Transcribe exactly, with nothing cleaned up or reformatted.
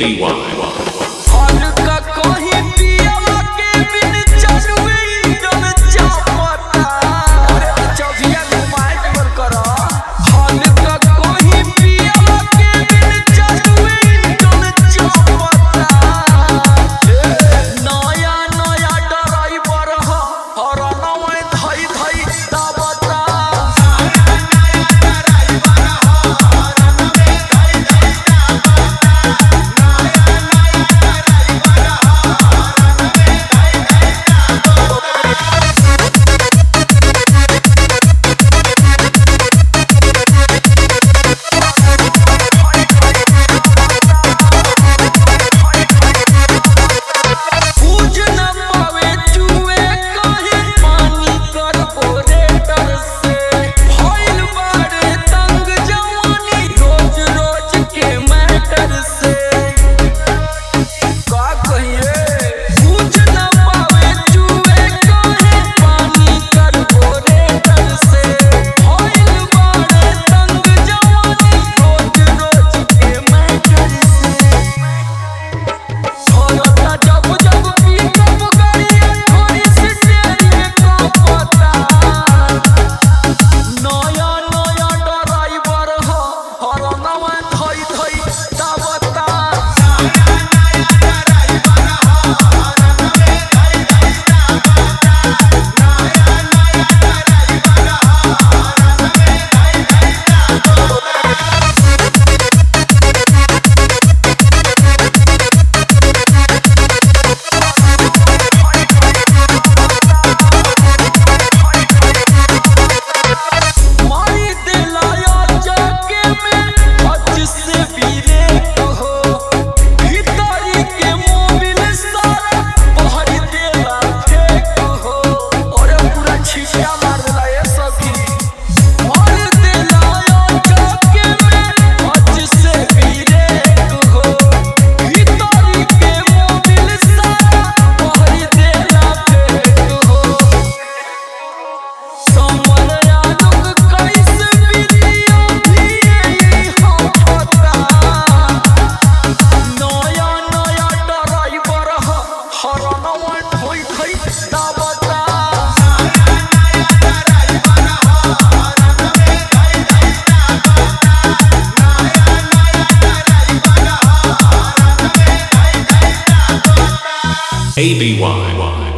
B Y. हल्का कहीं पिया के बिन चलवे जब चापता अरे चौधिया घुमाए पर करा हल्का कहीं पिया के बिन चलवे जब चापता नया नया ड्राइवर ह हरनवे धई धई दाबता A B Y.